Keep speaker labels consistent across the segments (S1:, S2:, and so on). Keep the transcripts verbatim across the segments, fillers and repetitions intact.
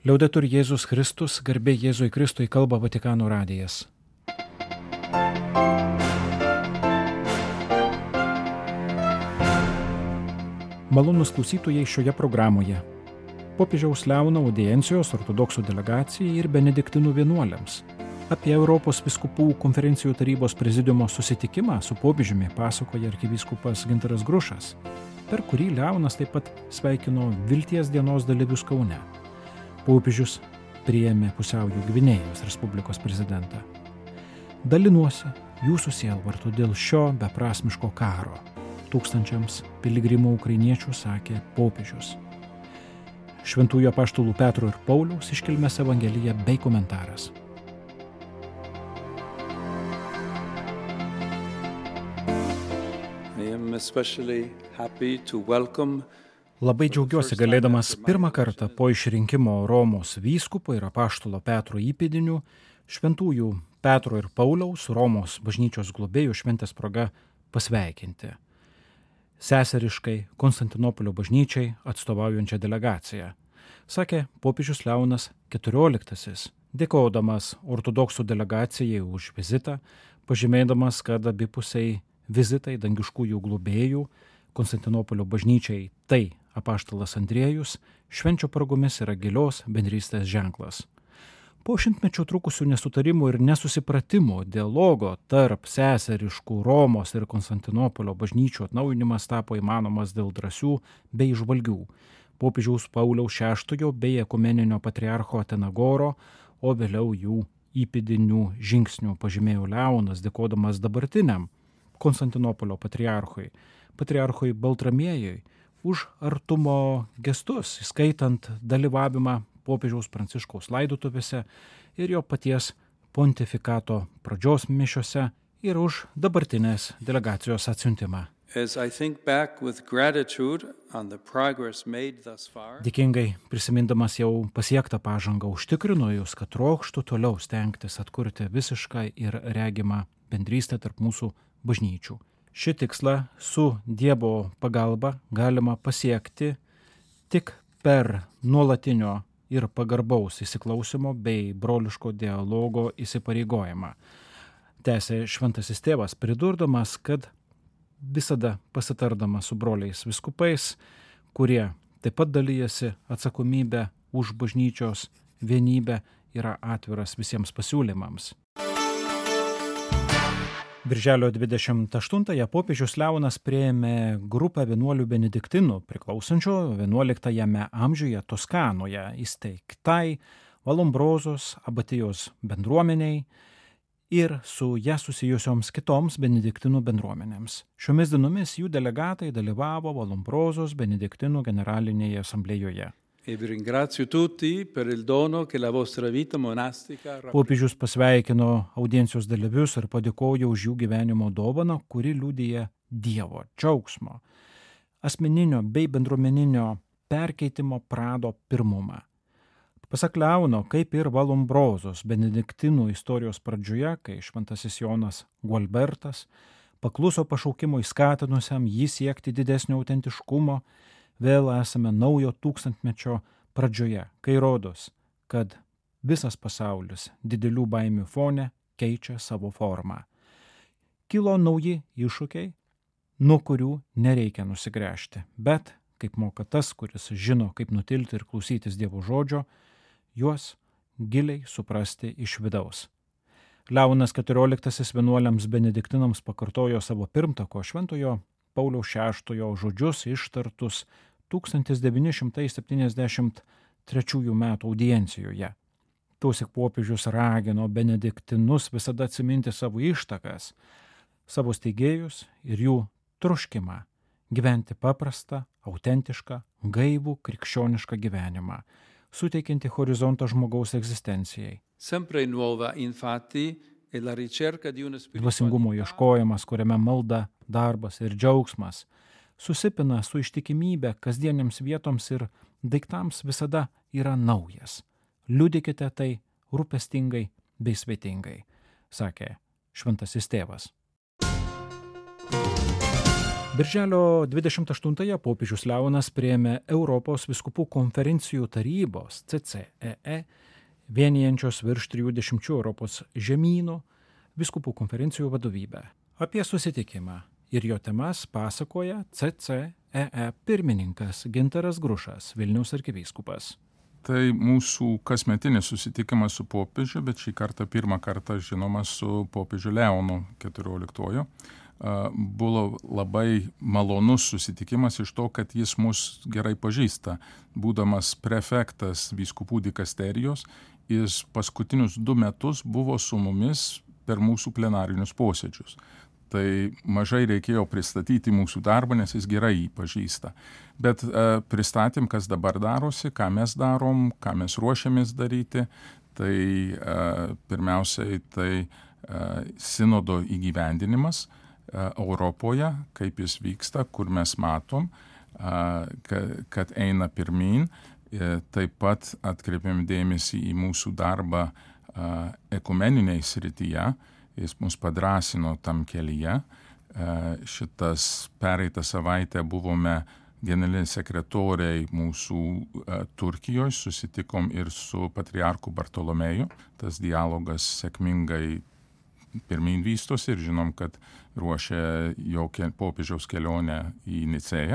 S1: Liaudetur Jėzus Kristus, garbė Jėzui Kristui, kalba Vatikano radijas. Malonūs klausytojai šioje programoje. Popiežiaus Leono audiencijos ortodoksų delegacijai ir benediktinų vienuoliams. Apie Europos vyskupų konferencijų tarybos prezidiumo susitikimą su popiežiumi pasakoja arkivyskupas Gintaras Grušas, per kurį Leonas taip pat sveikino Vilties dienos dalyvius Kaune. Popiežius priėmė Pusiaujo Gvinėjos Respublikos prezidentą. Dalinuosi jūsų sielvartu dėl šio beprasmiško karo. Tūkstančiams piligrimų ukrainiečių sakė popiežius. Šventųjų apaštalų Petro ir Pauliaus iškilmės evangelija bei komentaras.
S2: I am especially happy to welcome
S1: Labai džiaugiuosi galėdamas pirmą kartą po išrinkimo Romos vyskupo ir apaštalo Petro įpėdinių šventųjų Petro ir Pauliaus Romos bažnyčios globėjų šventės proga pasveikinti seseriškai Konstantinopolio bažnyčiai atstovaujančią delegaciją, sakė popiežius Leonas keturioliktasis, dėkodamas ortodoksų delegacijai už vizitą, pažymėdamas, kad abipusiai vizitai dangiškųjų globėjų Konstantinopolio bažnyčiai tai apaštalas Andriejus švenčio progomis yra gilios bendrystės ženklas. Po šimtmečių trukusių nesutarimų ir nesusipratimų dialogo tarp seseriškų Romos ir Konstantinopolio bažnyčių atnaujinimas tapo įmanomas dėl drąsių bei žvalgių popiežiaus Pauliaus šeštojo bei ekumeninio patriarcho Atenagoro, o vėliau jų įpėdinių žingsnių, pažymėjo Leonas, dėkodamas dabartiniam Konstantinopolio patriarchui, patriarchui Baltramiejui, už artumo gestus, įskaitant dalyvavimą popiežiaus Pranciškaus laidotuvėse ir jo paties pontifikato pradžios mišiose ir už dabartinės delegacijos atsiuntimą. Dėkingai prisimindamas jau pasiektą pažangą užtikrinu jūs, kad trokštų toliau stengtis atkurti visišką ir regimą bendrystę tarp mūsų bažnyčių. Šį tikslą su Dievo pagalba galima pasiekti tik per nuolatinio ir pagarbaus įsiklausimo bei broliško dialogo įsipareigojimą. Tęsė šventasis tėvas, pridurdamas, kad visada pasitardamas su broliais vyskupais, kurie taip pat dalyjasi atsakomybę už bažnyčios vienybę, yra atviras visiems pasiūlymams. Birželio dvidešimt aštuntąją popiežius Leonas priėmė grupę vienuolių benediktinų priklausančių vienuoliktajame amžiuje Toskanoje įsteigtai Valombrozos abatijos bendruomeniai ir su ją susijusioms kitoms benediktinų bendruomenėms. Šiomis dienomis jų delegatai dalyvavo Valombrozos benediktinų generalinėje asamblėjoje. Popiežius pasveikino audiencijos dalyvius ir padėkojo už jų gyvenimo dovaną, kuri liudija Dievo džiaugsmo, asmeninio bei bendruomeninio perkeitimo prado pirmumą. Pasak Leono, kaip ir Valombrozos benediktinų istorijos pradžioje, kai šventasis Jonas Gualbertas pakluso pašaukimui skatinusiam jį siekti didesnio autentiškumo, vėl esame naujo tūkstantmečio pradžioje, kai rodos, kad visas pasaulis didelių baimių fone keičia savo formą. Kilo nauji iššūkiai, nuo kurių nereikia nusigręžti, bet, kaip moka tas, kuris žino, kaip nutilti ir klausytis Dievo žodžio, juos giliai suprasti iš vidaus. Leonas keturioliktasis vienuoliams benediktinams pakartojo savo pirmtako šventojo Pauliaus šeštojo žodžius ištartus tūkstantis devyni šimtai septyniasdešimt trečiųjų metų audiencijoje. Tąsyk popiežius ragino benediktinus visada atsiminti savo ištakas, savo steigėjus ir jų troškimą gyventi paprastą, autentišką, gaivų krikščionišką gyvenimą, suteikianti horizontą žmogaus egzistencijai. Dvasingumo ieškojimas, kuriame malda, darbas ir džiaugsmas susipina su ištikimybė kasdieniams vietoms ir daiktams visada yra naujas. Liudykite tai rūpestingai bei svetingai, sakė šventasis tėvas. Birželio dvidešimt aštuntąją popiežius Leonas priėmė Europos vyskupų konferencijų tarybos C C E E, vienijančios virš trijų dešimčių Europos žemynų vyskupų konferencijų vadovybę. Apie susitikimą ir jo temas pasakoja C C E E pirmininkas Gintaras Grušas, Vilniaus arkivyskupas.
S3: Tai mūsų kasmetinis susitikimas su popiežiu, bet šį kartą pirmą kartą žinoma su popiežiu Leonu keturioliktuoju. Buvo labai malonus susitikimas iš to, kad jis mus gerai pažįsta. Būdamas prefektas vyskupų dikasterijos, jis paskutinius du metus buvo su mumis per mūsų plenarinius posėdžius. Tai mažai reikėjo pristatyti mūsų darbą, nes jis gerai jį pažįsta. Bet e, pristatėm, kas dabar darosi, ką mes darom, ką mes ruošiamės daryti. Tai e, pirmiausiai tai e, sinodo įgyvendinimas e, Europoje, kaip jis vyksta, kur mes matom, e, kad, kad eina pirmyn. E, taip pat atkreipiam dėmesį į mūsų darbą e, ekumeniniai srityje. Jis mus padrąsino tam kelyje. Šitas pereitą savaitę buvome generaliniai sekretoriai mūsų Turkijoje, susitikom ir su patriarchu Bartolomėju. Tas dialogas sėkmingai pirmyn vystosi ir žinom, kad ruošia jo popiežiaus kelionę į Nicėją.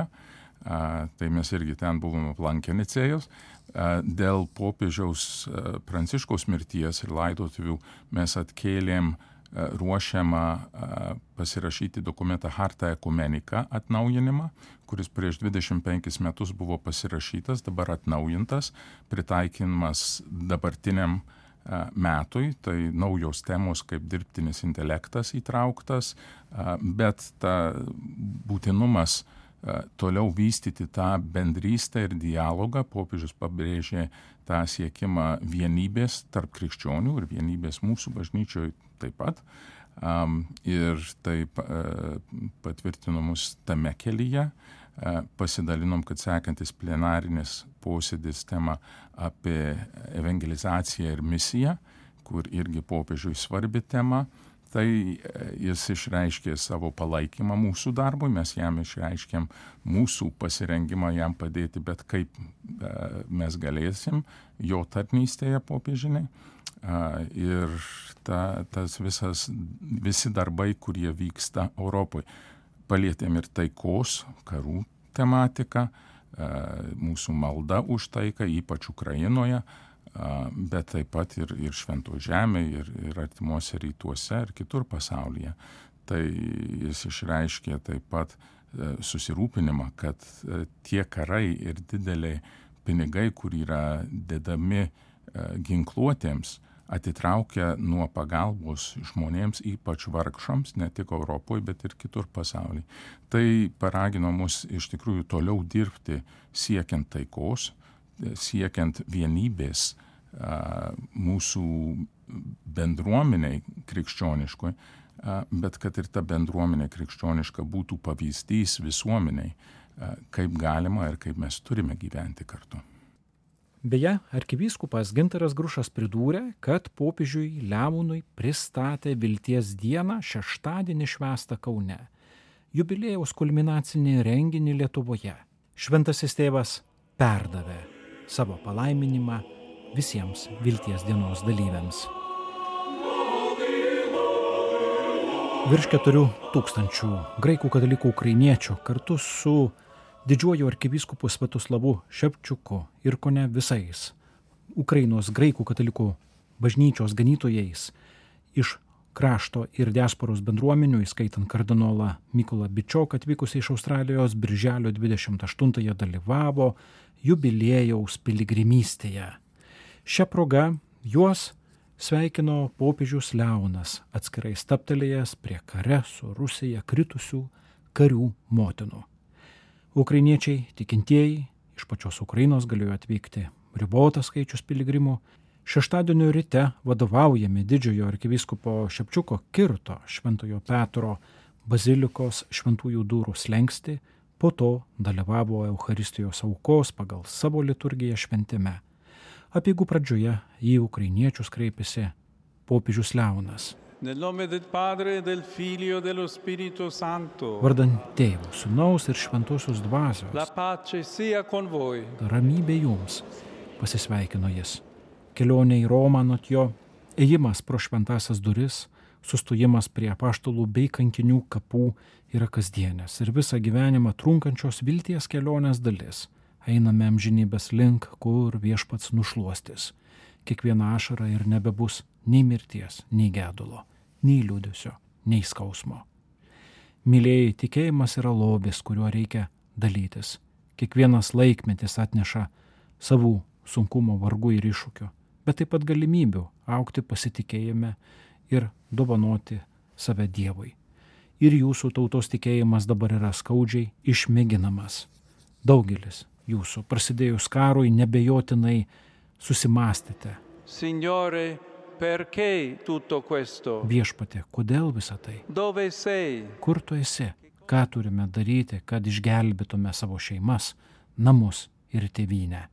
S3: Tai mes irgi ten buvome aplankę Nicėjos. Dėl popiežiaus Pranciškaus mirties ir laidotuvių mes atkėlėm ruošiamą pasirašyti dokumentą Harta Ekumenika atnaujinimą, kuris prieš dvidešimt penkis metus buvo pasirašytas, dabar atnaujintas, pritaikymas dabartiniam metui, tai naujos temos kaip dirbtinis intelektas įtrauktas, bet ta būtinumas toliau vystyti tą bendrystę ir dialogą. Popiežius pabrėžė tą siekimą vienybės tarp krikščionių ir vienybės mūsų bažnyčioje taip pat. Um, ir taip uh, patvirtino mus tame kelyje. Uh, pasidalinom, kad sekantis plenarinis posėdis tema apie evangelizaciją ir misiją, kur irgi popiežiui svarbi tema. Tai jis išreiškė savo palaikymą mūsų darbui, mes jam išreiškėm mūsų pasirengimą jam padėti, bet kaip mes galėsim jo tarnystėje popiežiniai. Ir ta, tas visas, visi darbai, kurie vyksta Europoje. Palietėm ir taikos, karų tematiką, mūsų malda už taiką, ypač Ukrainoje, bet taip pat ir, ir Švento žemėje, ir, ir artimuose rytuose, ir kitur pasaulyje. Tai jis išreiškė taip pat susirūpinimą, kad tie karai ir dideliai pinigai, kur yra dedami ginkluotėms, atitraukia nuo pagalbos žmonėms, ypač vargšams, ne tik Europoje, bet ir kitur pasaulyje. Tai paragino mus iš tikrųjų toliau dirbti siekiant taikos, siekiant vienybės mūsų bendruomeniai krikščioniškoj, bet kad ir ta bendruomenė krikščioniška būtų pavyzdys visuomeniai, kaip galima ir kaip mes turime gyventi kartu.
S1: Beje, arkivyskupas Gintaras Grušas pridūrė, kad popiežiui Leonui pristatė Vilties dieną šeštadienį švęstą Kaune, jubiliejaus kulminacinį renginį Lietuvoje. Šventasis tėvas perdavė savo palaiminimą visiems Vilties dienos dalyviams. Virš keturių tūkstančių graikų katalikų ukrainiečių kartu su didžiuoju arkivyskupu Sviatoslavu Ševčiuku ir kone visais Ukrainos graikų katalikų bažnyčios ganytojais iš krašto ir diasporos bendruomenių, įskaitant kardinolą Mykolą Bičioką atvykusiai iš Australijos, birželio dvidešimt aštuntąją dalyvavo jubiliejaus piligrimystėje. Šią progą juos sveikino popiežius Leonas, atskirai stabtelėjęs prie kare su Rusija kritusių karių motinų. Ukrainiečiai tikintieji iš pačios Ukrainos galėjo atvykti ribotas skaičius piligrimų. Šeštadienio ryte vadovaujami didžiojo arkivyskupo Ševčiuko kirto Šventojo Petro bazilikos šventųjų durų slenkstį, po to dalyvavo Eucharistijos aukos pagal savo liturgiją šventime. Apeigų pradžioje į ukrainiečius kreipėsi popiežius Leonas.
S2: Nel nome del Padre, del Figlio e dello Spirito Santo.
S1: Vardant Tėvo, Sūnaus ir Šventosios
S2: La
S1: Dvasios.
S2: pace sia con voi.
S1: Ramybė jums, pasisveikino jis. Kelionė į Romą anot jo, ėjimas pro šventasias duris, sustojimas prie apaštalų bei kankinių kapų yra kasdienės ir visą gyvenimą trunkančios vilties kelionės dalis. Einame amžinybės link, kur viešpats nušluostis. Kiekviena ašara ir nebebus nei mirties, nei gedulo, nei liūdesio, nei skausmo. Mylėjai, tikėjimas yra lobis, kuriuo reikia dalytis. Kiekvienas laikmetis atneša savų sunkumo, vargų ir iššūkių, bet taip pat galimybių augti pasitikėjime ir dovanoti save Dievui. Ir jūsų tautos tikėjimas dabar yra skaudžiai išmėginamas. Daugelis jūsų prasidėjus karui nebejotinai susimastėte.
S2: Signore, perché tutto questo?
S1: Viešpatie, kodėl visa tai?
S2: Dove sei?
S1: Kur tu esi? Ką turime daryti, kad išgelbėtume savo šeimas, namus ir tėvynę?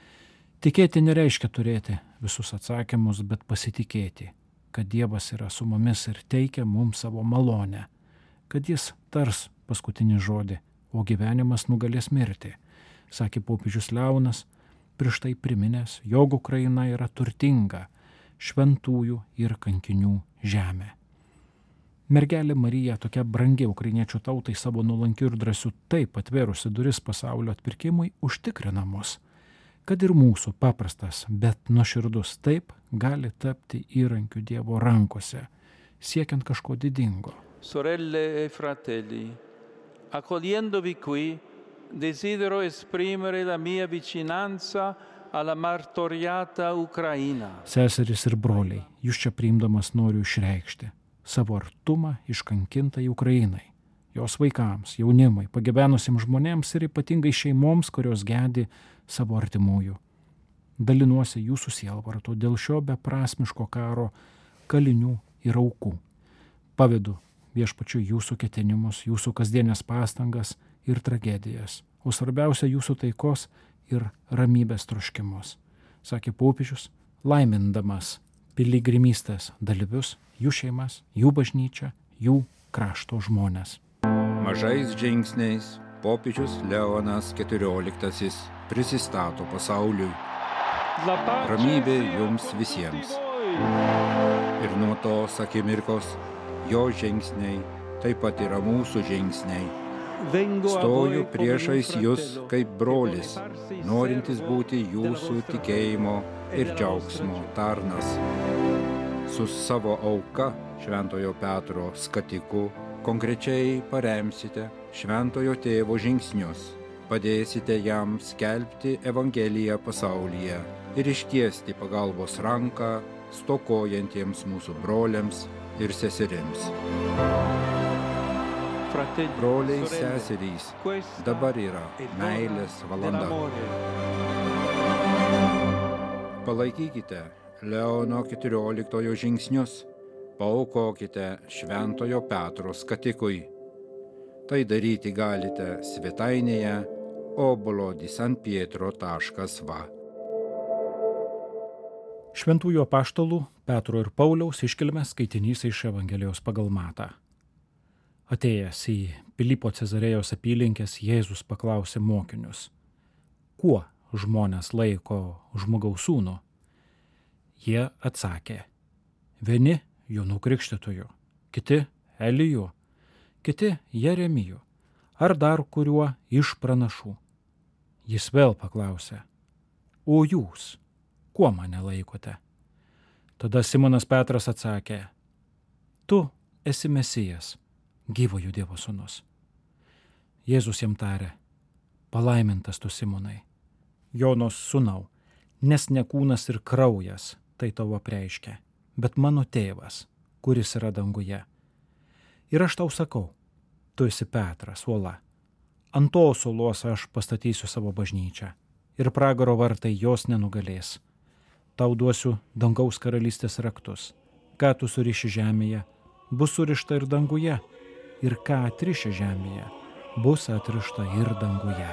S1: Tikėti nereiškia turėti visus atsakymus, bet pasitikėti, kad Dievas yra su mumis ir teikia mums savo malonę, kad jis tars paskutinį žodį, o gyvenimas nugalės mirtį, sakė popiežius Leonas, prieš tai priminęs, jog Ukraina yra turtinga, šventųjų ir kankinių žemė. Mergelė Marija, tokia brangi ukrainiečių tautai savo nuolankiu ir drąsiu, taip atvėrusi duris pasaulio atpirkimui, užtikrina mus, kad ir mūsų paprastas, bet nuoširdus taip gali tapti įrankiu Dievo rankose, siekiant kažko didingo.
S2: Sorelle e fratelli, accogliendovi qui, desidero esprimere la mia vicinanza alla martoriata Ucraina.
S1: Seserys ir broliai, jūs čia priimdamas noriu išreikšti savo artumą iškankintai Ukrainai, jos vaikams, jaunimui, pagyvenusiems žmonėms ir ypatingai šeimoms, kurios gedi savo artimųjų. Dalinuosi jūsų sielvartu dėl šio beprasmiško karo kalinių ir aukų. Pavedu viešpačiu jūsų ketinimus, jūsų kasdienės pastangas ir tragedijas, o svarbiausia jūsų taikos ir ramybės troškimus, sakė popiežius, laimindamas piligrimystės dalyvius, jų šeimas, jų bažnyčią, jų krašto žmones.
S4: Mažais žingsniais popiežius Leonas keturioliktasis prisistato pasauliui. Ramybė jums visiems. Ir nuo tos akimirkos jo žingsniai taip pat yra mūsų žingsniai. Stoju priešais jūs kaip brolis, norintis būti jūsų tikėjimo ir džiaugsmo tarnas. Su savo auka Šventojo Petro skatiku konkrečiai paremsite Šventojo Tėvo žingsnius, padėsite jam skelbti Evangeliją pasaulyje ir ištiesti pagalbos ranką stokojantiems mūsų broliams ir seserims. Broliai, seserys, dabar yra meilės valanda. Palaikykite Leono keturioliktojo žingsnius, paaukokite Šventojo Petro skatikui. Tai daryti galite svetainėje obolo di san pietro taškas va.
S1: Šventųjų apaštalų Petro ir Pauliaus iškilmės skaitinys iš Evangelijos pagal Matą. Atėjęs į Pilypo Cezarėjos apylinkės, Jėzus paklausė mokinius, kuo žmonės laiko žmogaus sūnų? Jie atsakė, vieni Jonu Krikštytoju, kiti Eliju, kiti Jeremiju, ar dar kuriuo iš pranašų. Jis vėl paklausė, o jūs, kuo mane laikote? Tada Simonas Petras atsakė, tu esi Mesijas, gyvojo Dievo sūnus. Jėzus jam tarė, palaimintas tu Simonai, Jonos sūnau, nes ne kūnas ir kraujas tai tau apreiškia, bet mano tėvas, kuris yra danguje. Ir aš tau sakau, tu esi Petras, uola. Ant tos uolos aš pastatysiu savo bažnyčią ir pragaro vartai jos nenugalės. Tau duosiu dangaus karalystės raktus. Ką tu suriši žemėje, bus surišta ir danguje, ir ką atriši žemėje, bus atrišta ir danguje.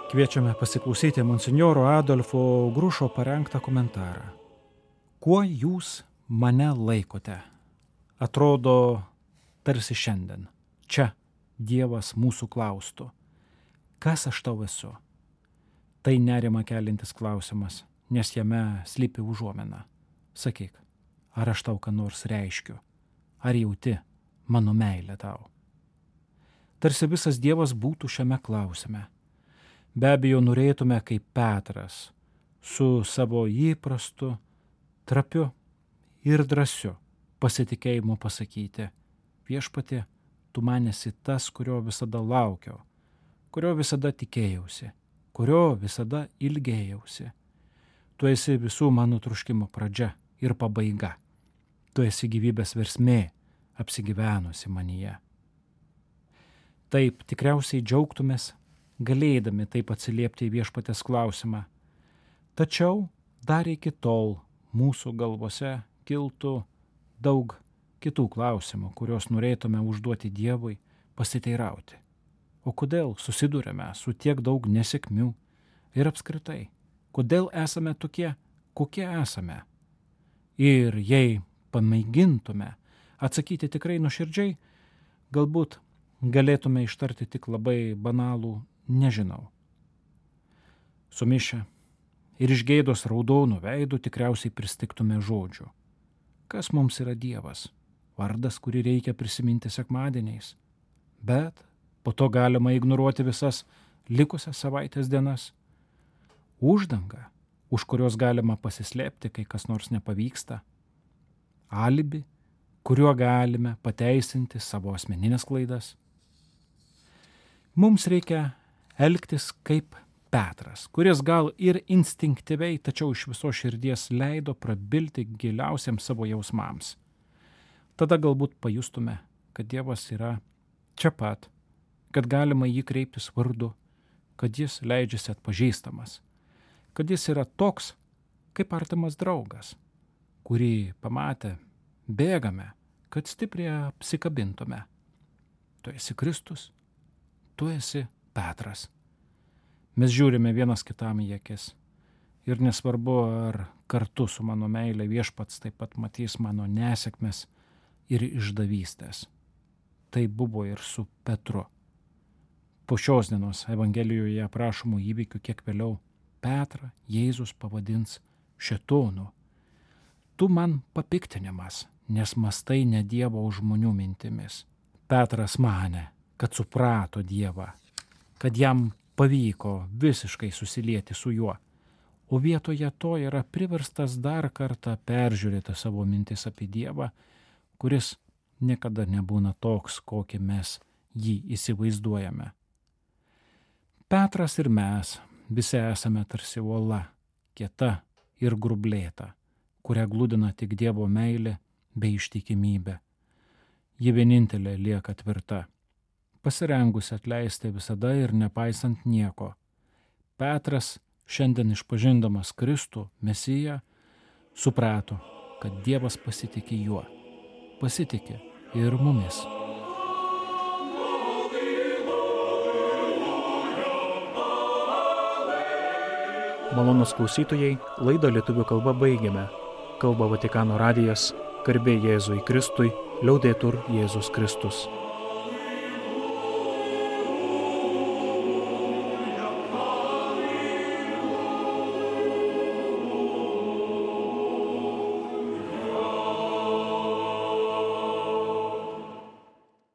S1: Kviečiame pasiklausyti monsinjoro Adolfo Grušo parengtą komentarą. Kuo jūs mane laikote? Atrodo, tarsi šiandien. Čia Dievas mūsų klaustų. Kas aš tau esu? Tai nerima kelintis klausimas, nes jame slypi užuomina. Sakyk, ar aš tau ką nors reiškiu? Ar jauti mano meilę tau? Tarsi visas Dievas būtų šiame klausime. Be abejo, norėtume kaip Petras, su savo įprastu, trapiu ir drąsiu pasitikėjimu pasakyti: Viešpatie, tu man esi tas, kurio visada laukiau, kurio visada tikėjausi, kurio visada ilgėjausi. Tu esi visų mano troškimo pradžia ir pabaiga. Tu esi gyvybės versmė, apsigyvenusi manyje. Taip tikriausiai džiaugtumės, galėdami taip atsiliepti į Viešpatės klausimą. Tačiau dar iki tol mūsų galvose kiltų daug kitų klausimų, kuriuos norėtume užduoti Dievui, pasiteirauti. O kodėl susidurėme su tiek daug nesėkmių ir apskritai? Kodėl esame tokie, kokie esame? Ir jei pamėgintume atsakyti tikrai nuoširdžiai, galbūt galėtume ištarti tik labai banalų nežinau. Sumišę ir iš gėdos raudonų veidų tikriausiai pristigtume žodžių. Kas mums yra Dievas? Vardas, kurį reikia prisiminti sekmadieniais. Bet po to galima ignoruoti visas likusias savaitės dienas. Uždanga, už kurios galima pasislėpti, kai kas nors nepavyksta. Alibi, kuriuo galime pateisinti savo asmeninės klaidas. Mums reikia elgtis kaip Petras, kuris gal ir instinktyviai, tačiau iš viso širdies leido prabilti giliausiams savo jausmams. Tada galbūt pajustume, kad Dievas yra čia pat, kad galima jį kreiptis vardu, kad jis leidžiasi atpažįstamas, kad jis yra toks kaip artimas draugas, kurį pamatę bėgame, kad stipriai apsikabintume. Tu esi Kristus, tu esi Petras. Mes žiūrime vienas kitam į akis. Ir nesvarbu, ar kartu su mano meile Viešpats taip pat matys mano nesėkmes ir išdavystės. Tai buvo ir su Petru. Po šios dienos Evangelijoje aprašomų įvykių kiek vėliau Petrą Jėzus pavadins šėtonu. Tu man papiktinimas, nes mastai ne Dievo, o žmonių mintimis. Petras manė, kad suprato Dievą, kad jam pavyko visiškai susilieti su juo, o vietoje to yra priverstas dar kartą peržiūrėti savo mintis apie Dievą, kuris niekada nebūna toks, kokį mes jį įsivaizduojame. Petras ir mes visi esame tarsi uola, kieta ir grublėta, kurią glūdina tik Dievo meilė bei ištikimybė. Ji vienintelė lieka tvirta, pasirengusi atleisti visada ir nepaisant nieko. Petras, šiandien išpažindamas Kristų, Mesiją, suprato, kad Dievas pasitiki juo, pasitiki ir mumis.
S5: Malonūs klausytojai, laidą lietuvių kalba baigiame. Kalba Vatikano radijas, garbė Jėzui Kristui, liaudetur Jėzus Kristus.